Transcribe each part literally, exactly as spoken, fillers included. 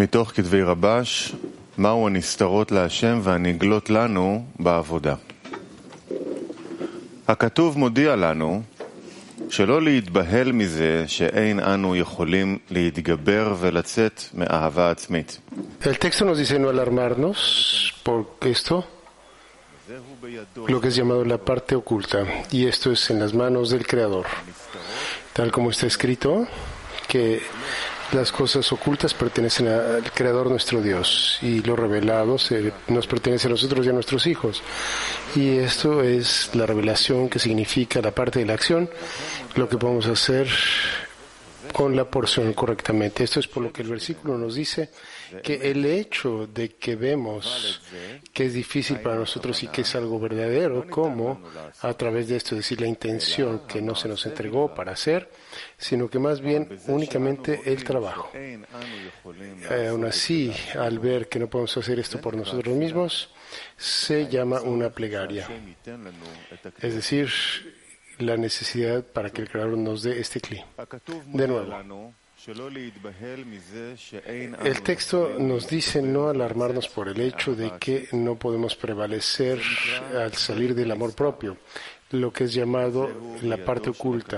מתוך כתבי רבש, מהו הנסתרות להשם והנגלות לנו בעבודה. הכתוב מודיע לנו שלא להתבהל מזה שאין אנו יכולים להתגבר ולצאת מאהבה עצמית. El texto nos dice no alarmarnos por esto, lo que es llamado la parte oculta, y esto es en las manos del Creador, tal como está escrito que las cosas ocultas pertenecen al Creador nuestro Dios y lo revelado se, nos pertenece a nosotros y a nuestros hijos. Y esto es la revelación, que significa la parte de la acción, lo que podemos hacer con la porción correctamente. Esto es por lo que el versículo nos dice que el hecho de que vemos que es difícil para nosotros y que es algo verdadero, como a través de esto, es decir, la intención que no se nos entregó para hacer, sino que más bien únicamente el trabajo. Eh, aún así, al ver que no podemos hacer esto por nosotros mismos, se llama una plegaria. Es decir, la necesidad para que el Creador nos dé este cli. De nuevo, el texto nos dice no alarmarnos por el hecho de que no podemos prevalecer al salir del amor propio, lo que es llamado la parte oculta.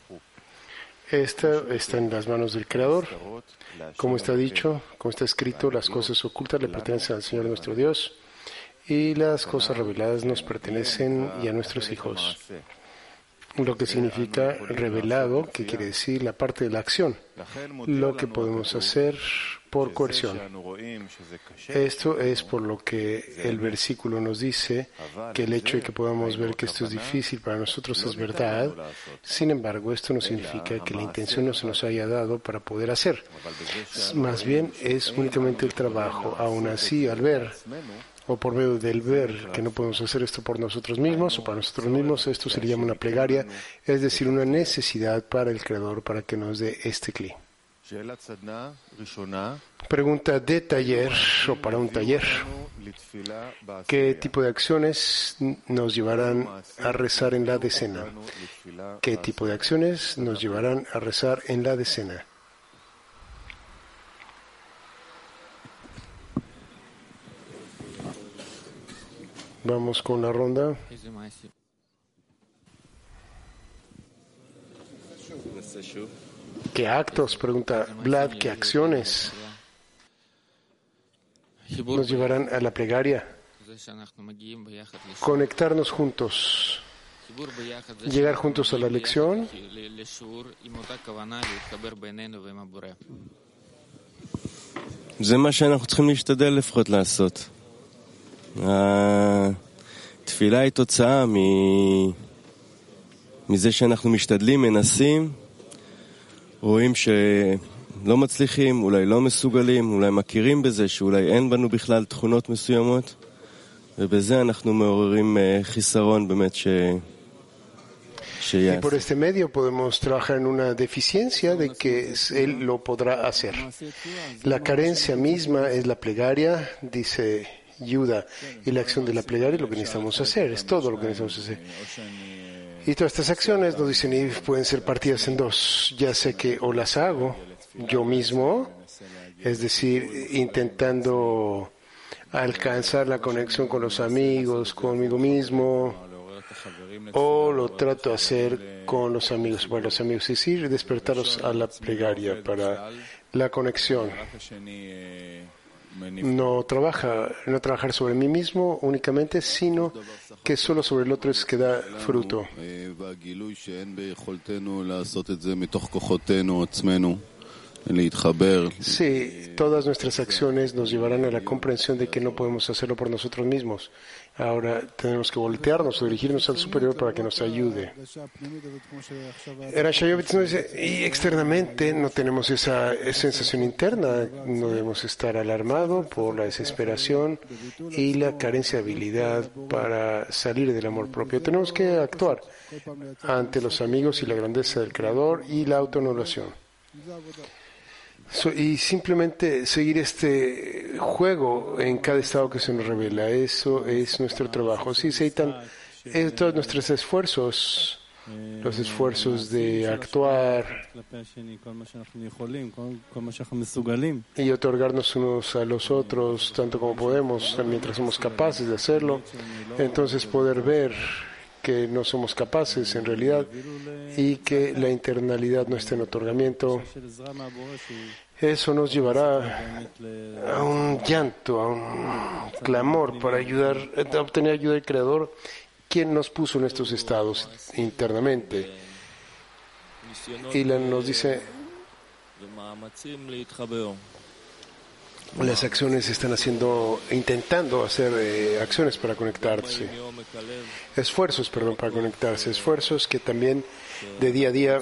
Esta está en las manos del Creador. Como está dicho, como está escrito, las cosas ocultas le pertenecen al Señor nuestro Dios y las cosas reveladas nos pertenecen y a nuestros hijos. Lo que significa revelado, que quiere decir la parte de la acción, lo que podemos hacer por coerción. Esto es por lo que el versículo nos dice que el hecho de que podamos ver que esto es difícil para nosotros es verdad. Sin embargo, esto no significa que la intención no se nos haya dado para poder hacer. Más bien es únicamente el trabajo. Aún así, al ver o por medio del ver que no podemos hacer esto por nosotros mismos o para nosotros mismos, esto se le llama una plegaria, es decir, una necesidad para el Creador para que nos dé este cli. Pregunta de taller o para un taller. ¿Qué tipo de acciones nos llevarán a rezar en la decena? ¿Qué tipo de acciones nos llevarán a rezar en la decena? Vamos con la ronda. ¿Qué actos? Pregunta Vlad. ¿Qué acciones nos llevarán a la plegaria? Conectarnos juntos. Llegar juntos a la lección. זה מה שאנחנו צריכים להשתדל לפחות לעשות. התפילה היא תוצאה מזה שאנחנו משתדלים, מנסים, רואים שלא מצליחים, אולי לא מסוגלים, אולי מכירים בזה שאולי אין בנו בכלל תכונות מסוימות, ובזה אנחנו מעוררים חיסרון באמת ש... Y por este medio podemos trabajar en una deficiencia de que Él lo podrá hacer. La carencia misma es la plegaria, dice Yuda, y la acción de la plegaria es lo que necesitamos hacer, es todo lo que necesitamos hacer. Y todas estas acciones, nos dicen, y pueden ser partidas en dos, ya sé que o las hago yo mismo, es decir, intentando alcanzar la conexión con los amigos, conmigo mismo, o lo trato de hacer con los amigos, para los amigos, es decir, despertarlos a la plegaria para la conexión. No trabaja, no trabajar sobre mí mismo únicamente, sino que solo sobre el otro es que da fruto. Sí, todas nuestras acciones nos llevarán a la comprensión de que no podemos hacerlo por nosotros mismos. Ahora tenemos que voltearnos o dirigirnos al superior para que nos ayude. Rashayovitz nos dice, y externamente no tenemos esa, esa sensación interna, no debemos estar alarmados por la desesperación y la carencia de habilidad para salir del amor propio. Tenemos que actuar ante los amigos y la grandeza del Creador y la autoanulación. So, y simplemente seguir este juego en cada estado que se nos revela. Eso es nuestro trabajo. Sí, Seitan, eh, todos nuestros esfuerzos los esfuerzos de actuar y otorgarnos unos a los otros tanto como podemos, mientras somos capaces de hacerlo, entonces poder ver que no somos capaces en realidad y que la internalidad no está en otorgamiento. Eso nos llevará a un llanto, a un clamor para ayudar, a obtener ayuda del Creador, quien nos puso en estos estados internamente. Y nos dice, las acciones están haciendo, intentando hacer eh, acciones para conectarse, esfuerzos, perdón, para conectarse, esfuerzos que también de día a día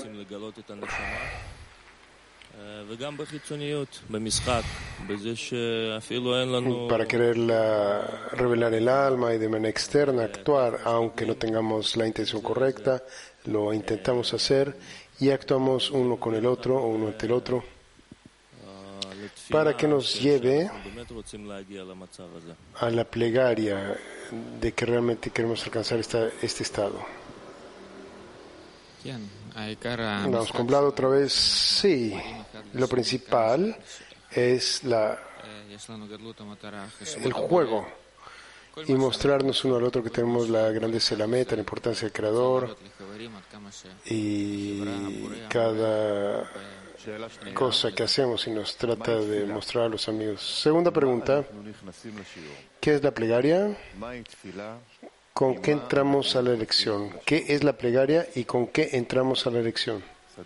para querer la, revelar el alma y de manera externa actuar, aunque no tengamos la intención correcta, lo intentamos hacer y actuamos uno con el otro o uno ante el otro para que nos lleve a la plegaria de que realmente queremos alcanzar esta, este estado. Vamos con Vlad otra vez. Sí, lo principal es la, el juego y mostrarnos uno al otro que tenemos la grandeza de la meta, la importancia del Creador y cada cosa que hacemos y nos trata de mostrar a los amigos. Segunda pregunta, ¿qué es la plegaria? ¿Con qué entramos a la elección? ¿Qué es la plegaria y con qué entramos a la elección?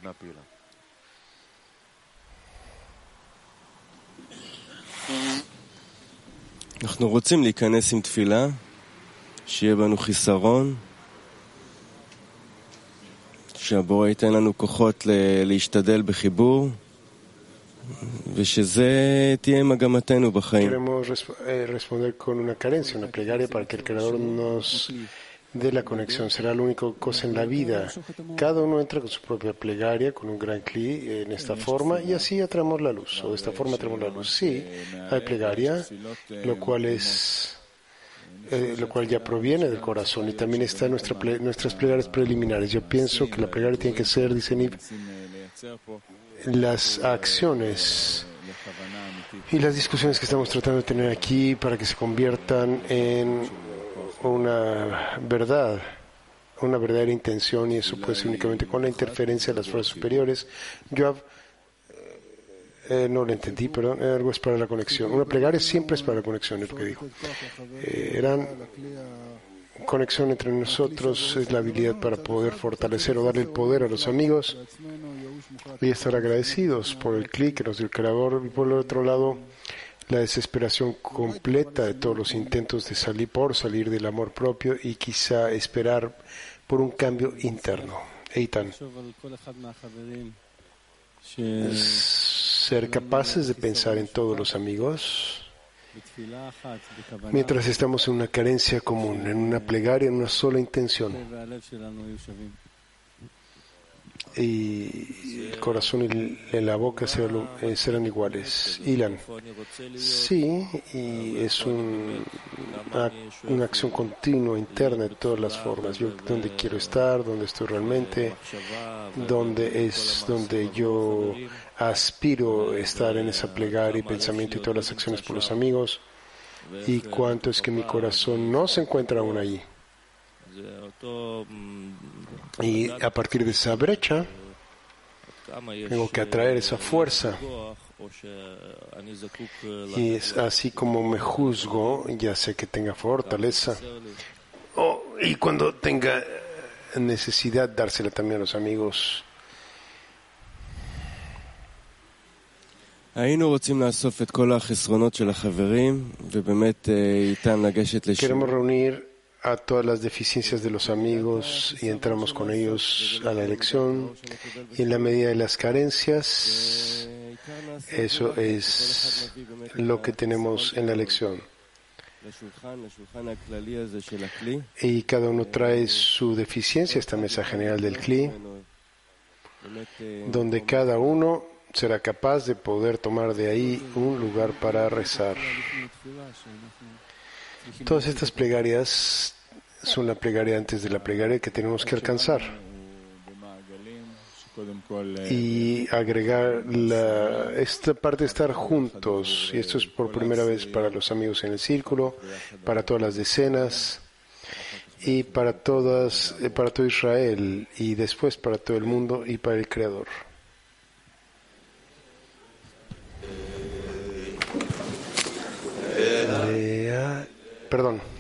אנחנו רוצים להיכנס עם תפילה, שיהיה בנו חיסרון, שהבורא ייתן לנו כוחות להשתדל בחיבור, ושזה תהיה מגמתנו בחיים. Queremos responder con una carencia, una plegaria para que el Creador nos dé la conexión. Será la única cosa en la vida. Cada uno entra con su propia plegaria, con un gran cli en esta forma, y así atraemos la luz, o de esta forma atraemos la luz. Sí, hay plegaria, lo cual es... Eh, lo cual ya proviene del corazón, y también está nuestra ple, nuestras plegarias preliminares. Yo pienso que la plegaria tiene que ser, dice Niv, las acciones y las discusiones que estamos tratando de tener aquí para que se conviertan en una verdad, una verdadera intención, y eso puede ser únicamente con la interferencia de las fuerzas superiores. Yo Eh, no lo entendí, perdón. Algo es para la conexión. Una plegaria siempre es para la conexión, es lo que dijo. Eh, eran conexión entre nosotros, es la habilidad para poder fortalecer o darle el poder a los amigos y estar agradecidos por el clic que nos dio el Creador. Y por el otro lado, la desesperación completa de todos los intentos de salir por salir del amor propio y quizá esperar por un cambio interno. Eitan. Ser capaces de pensar en todos los amigos mientras estamos en una carencia común, en una plegaria, en una sola intención. Y el corazón y la boca serán, serán iguales. Ilan. Sí, y es un, una, una acción continua, interna, de todas las formas. Yo, donde quiero estar, donde estoy realmente, donde es donde yo aspiro a estar en esa plegaria y pensamiento y todas las acciones por los amigos, y cuánto es que mi corazón no se encuentra aún allí. Y a partir de esa brecha tengo que atraer esa fuerza, y es así como me juzgo, ya sé que tenga fortaleza, oh, y cuando tenga necesidad dársela también a los amigos. היינו רוצים לאסוף את כל החסרונות של החברים ובאמת איתן לגשת לשיעור. Queremos reunir a todas las deficiencias de los amigos y entramos con ellos a la elección, y en la medida de las carencias, eso es lo que tenemos en la elección. Y cada uno trae su deficiencia a esta mesa general del Kli, donde cada uno será capaz de poder tomar de ahí un lugar para rezar. Todas estas plegarias son la plegaria antes de la plegaria que tenemos que alcanzar. y agregar la, esta parte de estar juntos. Y esto es por primera vez para los amigos en el círculo, para todas las decenas y para todas, para todo Israel y después para todo el mundo y para el Creador. Perdón.